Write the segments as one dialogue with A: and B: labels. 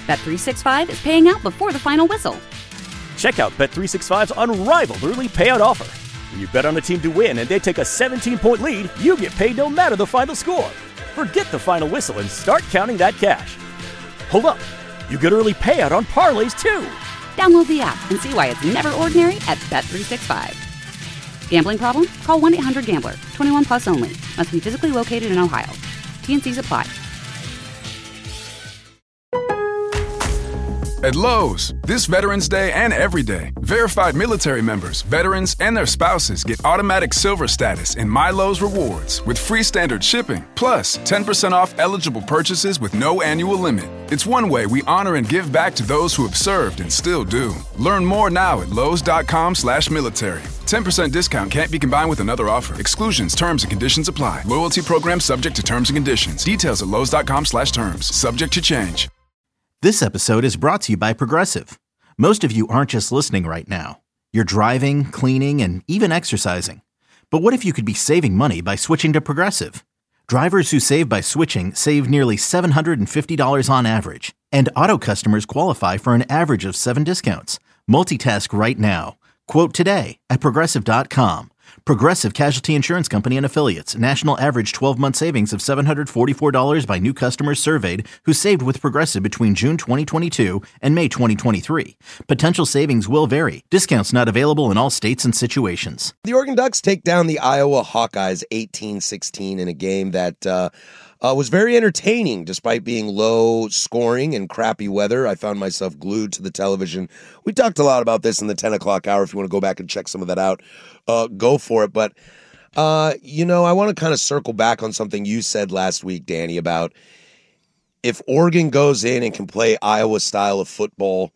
A: Bet365 is paying out before the final whistle.
B: Check out Bet365's unrivaled early payout offer. When you bet on a team to win and they take a 17-point lead, you get paid no matter the final score. Forget the final whistle and start counting that cash. Hold up. You get early payout on parlays, too.
A: Download the app and see why it's never ordinary at Bet365. Gambling problem? Call 1-800-GAMBLER. 21 plus only. Must be physically located in Ohio. T&Cs apply.
C: At Lowe's, this Veterans Day and every day, verified military members, veterans, and their spouses get automatic silver status in My Lowe's Rewards with free standard shipping, plus 10% off eligible purchases with no annual limit. It's one way we honor and give back to those who have served and still do. Learn more now at lowes.com/military. 10% discount can't be combined with another offer. Exclusions, terms, and conditions apply. Loyalty program subject to terms and conditions. Details at lowes.com/terms. Subject to change.
D: This episode is brought to you by Progressive. Most of you aren't just listening right now. You're driving, cleaning, and even exercising. But what if you could be saving money by switching to Progressive? Drivers who save by switching save nearly $750 on average. And auto customers qualify for an average of 7 discounts. Multitask right now. Quote today at Progressive.com. Progressive Casualty Insurance Company and Affiliates. National average 12-month savings of $744 by new customers surveyed who saved with Progressive between June 2022 and May 2023. Potential savings will vary. Discounts not available in all states and situations.
E: The Oregon Ducks take down the Iowa Hawkeyes 18-16 in a game that was very entertaining despite being low scoring and crappy weather. I found myself glued to the television. We talked a lot about this in the 10 o'clock hour. If you want to go back and check some of that out, go for it. But, I want to kind of circle back on something you said last week, Danny, about if Oregon goes in and can play Iowa style of football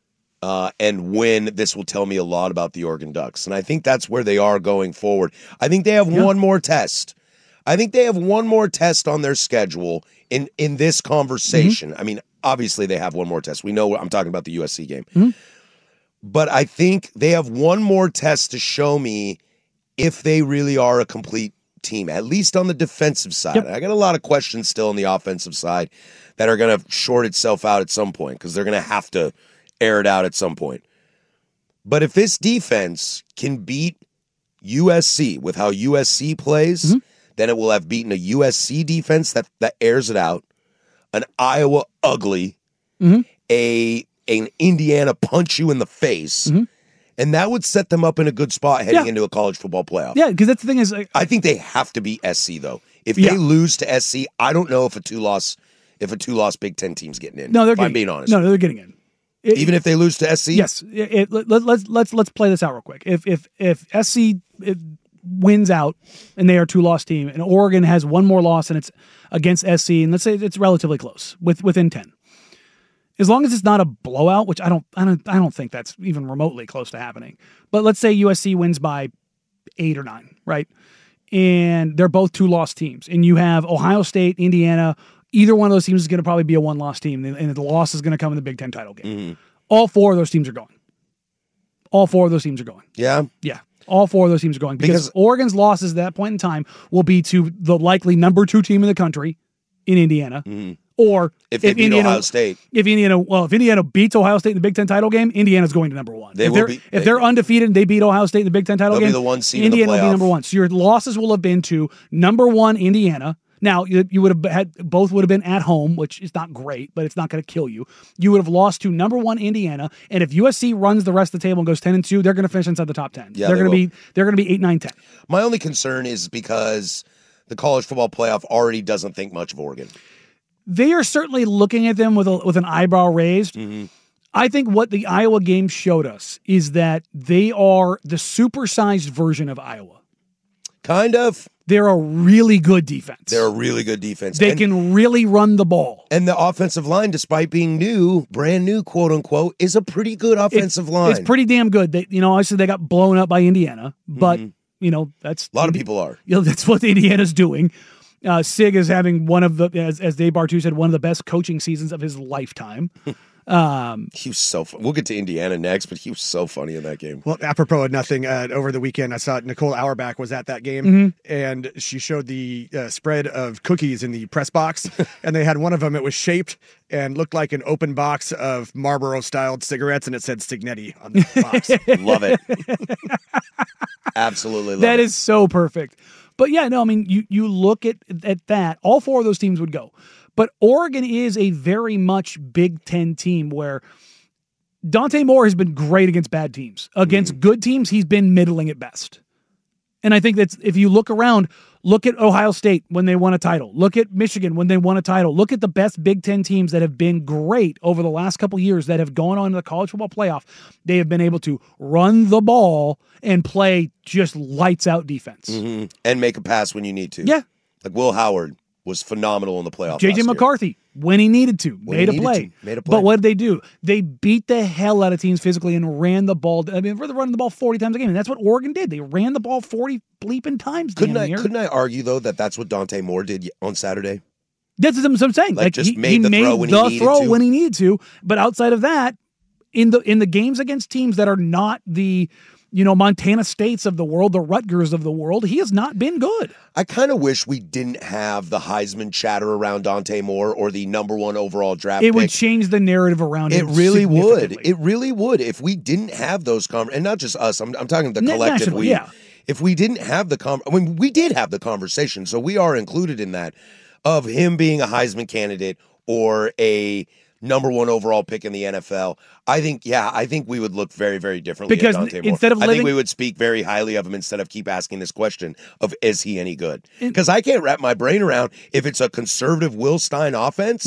E: and win, this will tell me a lot about the Oregon Ducks. And I think that's where they are going forward. I think they have one more test. I think they have one more test on their schedule in this conversation. I mean, obviously they have one more test. We know I'm talking about the USC game. But I think they have one more test to show me if they really are a complete team, at least on the defensive side. I got a lot of questions still on the offensive side that are going to short itself out at some point because they're going to have to air it out at some point. But if this defense can beat USC with how USC plays, then it will have beaten a USC defense that airs it out, an Iowa ugly, an Indiana punch you in the face, and that would set them up in a good spot heading into a college football playoff.
F: Yeah, because that's the thing is,
E: I think they have to beat SC though. If they lose to SC, I don't know if a two-loss Big Ten team's getting in.
F: No,
E: I'm being honest.
F: No, they're getting in.
E: Even if they lose to SC.
F: Yes. Let's play this out real quick. If SC wins out and they are a 2-loss team, and Oregon has one more loss and it's against SC, and let's say it's relatively close within 10. As long as it's not a blowout, which I don't think that's even remotely close to happening. But let's say USC wins by 8 or 9, right? And they're both 2-loss teams, and you have Ohio State, Indiana. Either one of those teams is going to probably be a 1-loss team, and the loss is going to come in the Big Ten title game. All 4 of those teams are going. All 4 of those teams are going.
E: Yeah?
F: Yeah. All 4 of those teams are going. Because Oregon's losses at that point in time will be to the likely number 2 team in the country in Indiana. Or
E: if they beat
F: Indiana,
E: Ohio State.
F: If Indiana beats Ohio State in the Big Ten title game, Indiana's going to number 1. If they're undefeated and they beat Ohio State in the Big Ten title game,
E: be the 1 seed
F: Indiana
E: in the
F: will be
E: playoff.
F: number 1. So your losses will have been to number 1 Indiana. Now, you would have had both would have been at home, which is not great, but it's not going to kill you. You would have lost to number 1 Indiana, and if USC runs the rest of the table and goes 10-2, they're going to finish inside the top 10.
E: Yeah,
F: they're going to be 8, 9, 10.
E: My only concern is because the college football playoff already doesn't think much of Oregon.
F: They are certainly looking at them with an eyebrow raised. I think what the Iowa game showed us is that they are the supersized version of Iowa.
E: Kind of.
F: They're a really good defense.
E: They're a really good defense.
F: They can really run the ball.
E: And the offensive line, despite being new, brand new, quote unquote, is a pretty good offensive line.
F: It's pretty damn good. They, obviously they got blown up by Indiana, but that's
E: a lot of people are.
F: That's what Indiana's doing. Sig is having one of the, as Dave Bartu said, one of the best coaching seasons of his lifetime.
E: He was so fun. We'll get to Indiana next, but he was so funny in that game.
G: Well, apropos of nothing, over the weekend, I saw Nicole Auerbach was at that game, and she showed the spread of cookies in the press box, and they had one of them. It was shaped and looked like an open box of Marlboro-styled cigarettes, and it said Signetti on the box.
E: Love it. Absolutely love it.
F: That is so perfect. But yeah, no, I mean, you look at that, all four of those teams would go. But Oregon is a very much Big Ten team where Dante Moore has been great against bad teams. Against good teams, he's been middling at best. And I think that's, if you look around, look at Ohio State when they won a title. Look at Michigan when they won a title. Look at the best Big Ten teams that have been great over the last couple years that have gone on to the college football playoff. They have been able to run the ball and play just lights out defense.
E: And make a pass when you need to.
F: Yeah.
E: Like Will Howard was phenomenal in the playoff.
F: J.J. McCarthy, when he needed to, made a play. But what did they do? They beat the hell out of teams physically and ran the ball. I mean, they're running the ball 40 times a game, and that's what Oregon did. They ran the ball 40 bleeping times.
E: Couldn't I argue, though, that that's what Dante Moore did on Saturday?
F: That's what I'm saying.
E: Like just
F: he
E: made the throw when he needed to.
F: But outside of that, in the games against teams that are not the Montana States of the world, the Rutgers of the world, he has not been good.
E: I kind of wish we didn't have the Heisman chatter around Dante Moore or the number one overall draft pick.
F: It would change the narrative around him.
E: It really would. It really would. If we didn't have those and not just us, I'm talking the collective.
F: Nationally,
E: If we didn't have we did have the conversation, so we are included in that, of him being a Heisman candidate or a number one overall pick in the NFL. I think we would look very, very differently
F: because
E: at Dante Moore. I think we would speak very highly of him instead of keep asking this question of, is he any good? Because I can't wrap my brain around if it's a conservative Will Stein offense,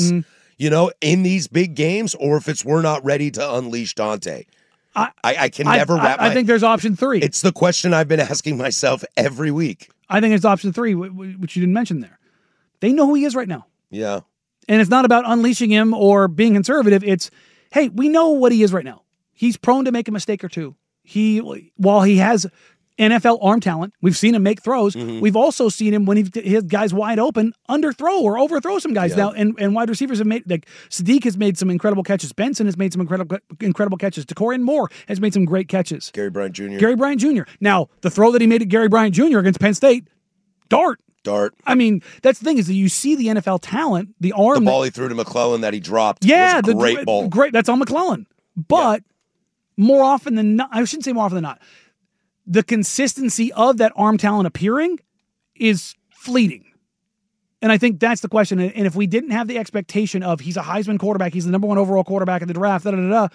E: in these big games, or if it's we're not ready to unleash Dante. I can never wrap my...
F: I think there's option 3.
E: It's the question I've been asking myself every week.
F: I think it's option 3, which you didn't mention there. They know who he is right now.
E: Yeah.
F: And it's not about unleashing him or being conservative. It's, hey, we know what he is right now. He's prone to make a mistake or two. While he has NFL arm talent, we've seen him make throws. We've also seen him when he has guys wide open, underthrow or overthrow some guys now. And wide receivers have made, like Sadiq has made some incredible catches. Benson has made some incredible catches. DeCorian Moore has made some great catches.
E: Gary Bryant Jr.
F: Now, the throw that he made at Gary Bryant Jr. against Penn State, dart.
E: I
F: mean, that's the thing is that you see the NFL talent, the arm.
E: The ball he threw to McClellan that he dropped.
F: Yeah,
E: was a great ball.
F: Great. That's on McClellan. But more often than not, I shouldn't say more often than not, the consistency of that arm talent appearing is fleeting. And I think that's the question. And if we didn't have the expectation of he's a Heisman quarterback, he's the number one overall quarterback in the draft,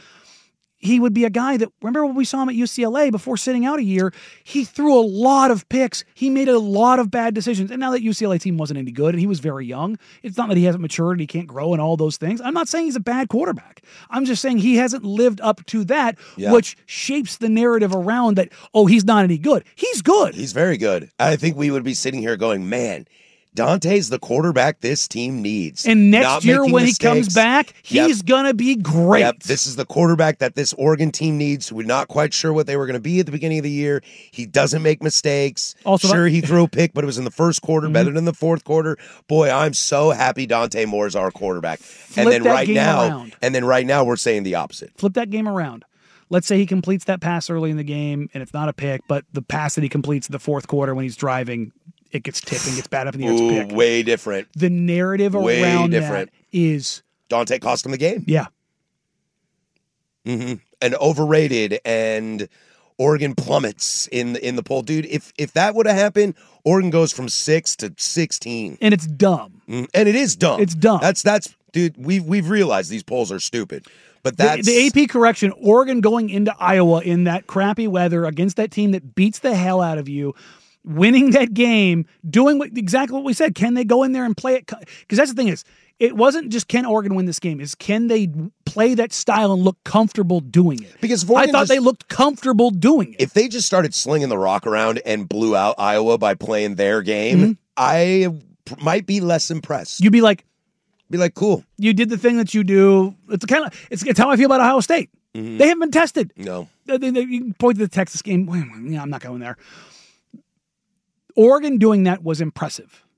F: he would be a guy that, remember when we saw him at UCLA before sitting out a year, he threw a lot of picks. He made a lot of bad decisions. And now that UCLA team wasn't any good and he was very young, it's not that he hasn't matured and he can't grow and all those things. I'm not saying he's a bad quarterback. I'm just saying he hasn't lived up to that, which shapes the narrative around that, he's not any good. He's good.
E: He's very good. I think we would be sitting here going, man, Dante's the quarterback this team needs.
F: And next year when he comes back, he's going to be great.
E: Yep. This is the quarterback that this Oregon team needs. We're not quite sure what they were going to be at the beginning of the year. He doesn't make mistakes. Also, he threw a pick, but it was in the first quarter, better than the fourth quarter. Boy, I'm so happy Dante Moore is our quarterback. And then right now we're saying the opposite.
F: Flip that game around. Let's say he completes that pass early in the game, and it's not a pick, but the pass that he completes in the fourth quarter when he's driving, it gets tipped and gets bad up in the air. It's a pick.
E: Way different.
F: The narrative around that is...
E: Dante cost him the game.
F: Yeah.
E: And overrated, and Oregon plummets in the poll. Dude, if that would have happened, Oregon goes from 6 to 16.
F: And it's dumb.
E: And it is dumb.
F: It's dumb.
E: That's dude, we've realized these polls are stupid. But that's...
F: The AP correction, Oregon going into Iowa in that crappy weather against that team that beats the hell out of you, winning that game, doing exactly what we said. Can they go in there and play it? Because that's the thing is, it wasn't just can Oregon win this game. Is can they play that style and look comfortable doing it?
E: Because
F: I thought they looked comfortable doing it.
E: If they just started slinging the rock around and blew out Iowa by playing their game, I might be less impressed.
F: You'd be like,
E: cool.
F: You did the thing that you do. It's kind of it's how I feel about Ohio State. They haven't been tested.
E: No.
F: You can point to the Texas game. I'm not going there. Oregon doing that was impressive.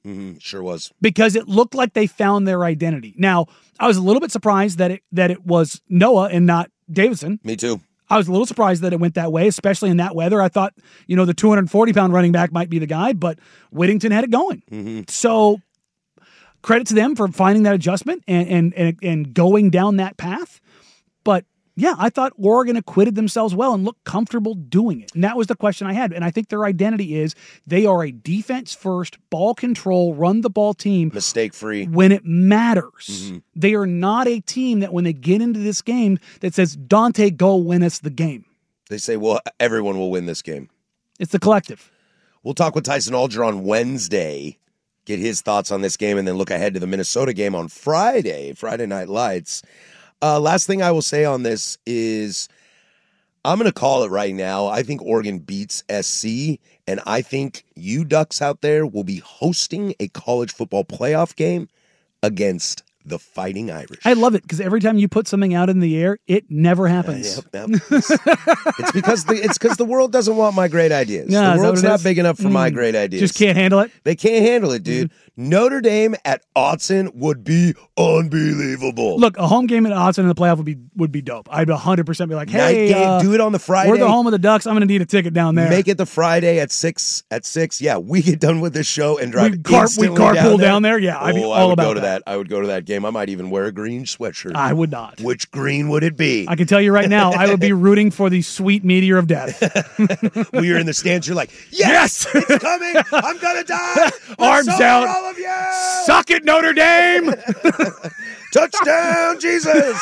E: Sure was.
F: Because it looked like they found their identity. Now, I was a little bit surprised that it was Noah and not Davison.
E: Me too.
F: I was a little surprised that it went that way, especially in that weather. I thought, the 240-pound running back might be the guy, but Whittington had it going. So credit to them for finding that adjustment and going down that path. But yeah, I thought Oregon acquitted themselves well and looked comfortable doing it. And that was the question I had. And I think their identity is they are a defense-first, ball control, run-the-ball team.
E: Mistake-free.
F: When it matters. They are not a team that when they get into this game that says, Dante, go win us the game.
E: They say, well, everyone will win this game.
F: It's the collective.
E: We'll talk with Tyson Alger on Wednesday, get his thoughts on this game, and then look ahead to the Minnesota game on Friday Night Lights. Last thing I will say on this is I'm going to call it right now. I think Oregon beats SC, and I think you Ducks out there will be hosting a college football playoff game against the Fighting Irish.
F: I love it because every time you put something out in the air, it never happens.
E: Yep. It's because the world doesn't want my great ideas.
F: Yeah,
E: the world's not big enough for my great ideas.
F: Just can't handle it?
E: They can't handle it, dude. Notre Dame at Autzen would be unbelievable.
F: Look, a home game at Autzen in the playoff would be dope. I'd 100% be like, hey,
E: night game, do it on the Friday.
F: We're the home of the Ducks. I'm going to need a ticket down there.
E: Make it the Friday at 6. Yeah, we get done with this show and drive
F: we carpool down there. Yeah, I'd be all about that.
E: I would go to that game. I might even wear a green sweatshirt.
F: I would not.
E: Which green would it be?
F: I can tell you right now, I would be rooting for the sweet meteor of death.
E: When you're in the stands, you're like, yes! It's coming! I'm going to die!
F: Arms out!
E: All of you!
F: Suck it, Notre Dame!
E: Touchdown, Jesus!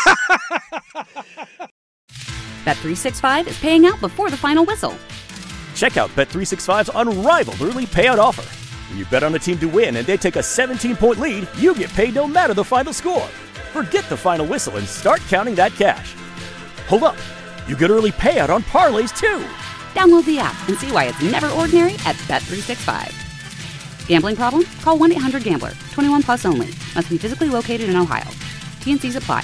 A: Bet365 is paying out before the final whistle.
B: Check out Bet365's unrivaled early payout offer. When you bet on a team to win and they take a 17-point lead, you get paid no matter the final score. Forget the final whistle and start counting that cash. Hold up. You get early payout on parlays, too.
A: Download the app and see why it's never ordinary at Bet365. Gambling problem? Call 1-800-GAMBLER. 21 plus only. Must be physically located in Ohio. T&Cs apply.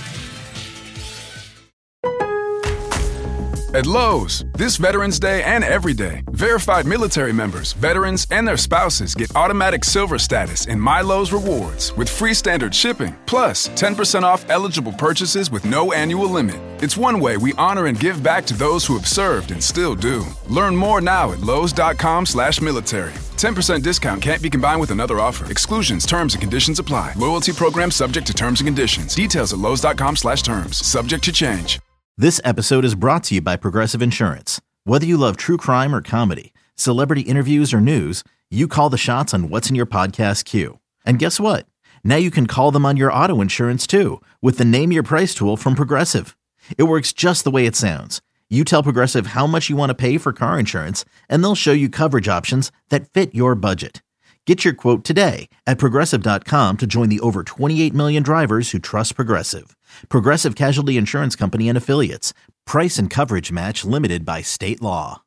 C: At Lowe's, this Veterans Day and every day, verified military members, veterans, and their spouses get automatic silver status in My Lowe's Rewards with free standard shipping, plus 10% off eligible purchases with no annual limit. It's one way we honor and give back to those who have served and still do. Learn more now at lowes.com/military. 10% discount can't be combined with another offer. Exclusions, terms, and conditions apply. Loyalty program subject to terms and conditions. Details at lowes.com/terms. Subject to change.
D: This episode is brought to you by Progressive Insurance. Whether you love true crime or comedy, celebrity interviews or news, you call the shots on what's in your podcast queue. And guess what? Now you can call them on your auto insurance too with the Name Your Price tool from Progressive. It works just the way it sounds. You tell Progressive how much you want to pay for car insurance, and they'll show you coverage options that fit your budget. Get your quote today at Progressive.com to join the over 28 million drivers who trust Progressive. Progressive Casualty Insurance Company and Affiliates. Price and coverage match limited by state law.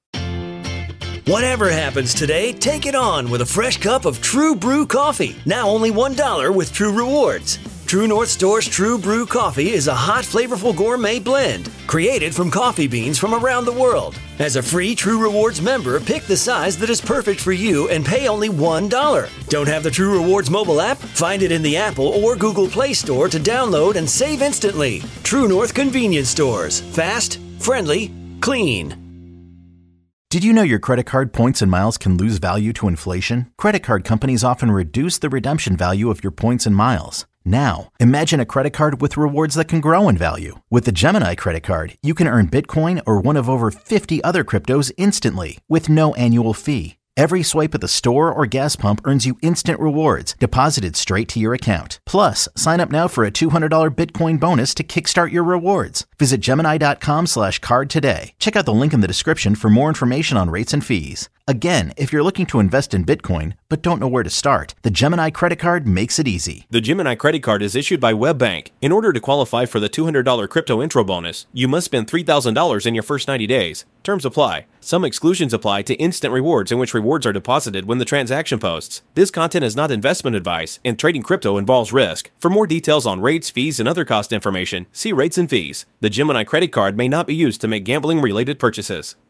H: Whatever happens today, take it on with a fresh cup of True Brew coffee. Now only $1 with True Rewards. True North Store's True Brew coffee is a hot, flavorful gourmet blend created from coffee beans from around the world. As a free True Rewards member, pick the size that is perfect for you and pay only $1. Don't have the True Rewards mobile app? Find it in the Apple or Google Play Store to download and save instantly. True North Convenience Stores. Fast, friendly, clean.
D: Did you know your credit card points and miles can lose value to inflation? Credit card companies often reduce the redemption value of your points and miles. Now, imagine a credit card with rewards that can grow in value. With the Gemini credit card, you can earn Bitcoin or one of over 50 other cryptos instantly with no annual fee. Every swipe at the store or gas pump earns you instant rewards deposited straight to your account. Plus, sign up now for a $200 Bitcoin bonus to kickstart your rewards. Visit Gemini.com/card today. Check out the link in the description for more information on rates and fees. Again, if you're looking to invest in Bitcoin but don't know where to start, the Gemini credit card makes it easy.
I: The Gemini credit card is issued by WebBank. In order to qualify for the $200 crypto intro bonus, you must spend $3,000 in your first 90 days. Terms apply. Some exclusions apply to instant rewards in which rewards are deposited when the transaction posts. This content is not investment advice, and trading crypto involves risk. For more details on rates, fees, and other cost information, see rates and fees. The Gemini credit card may not be used to make gambling-related purchases.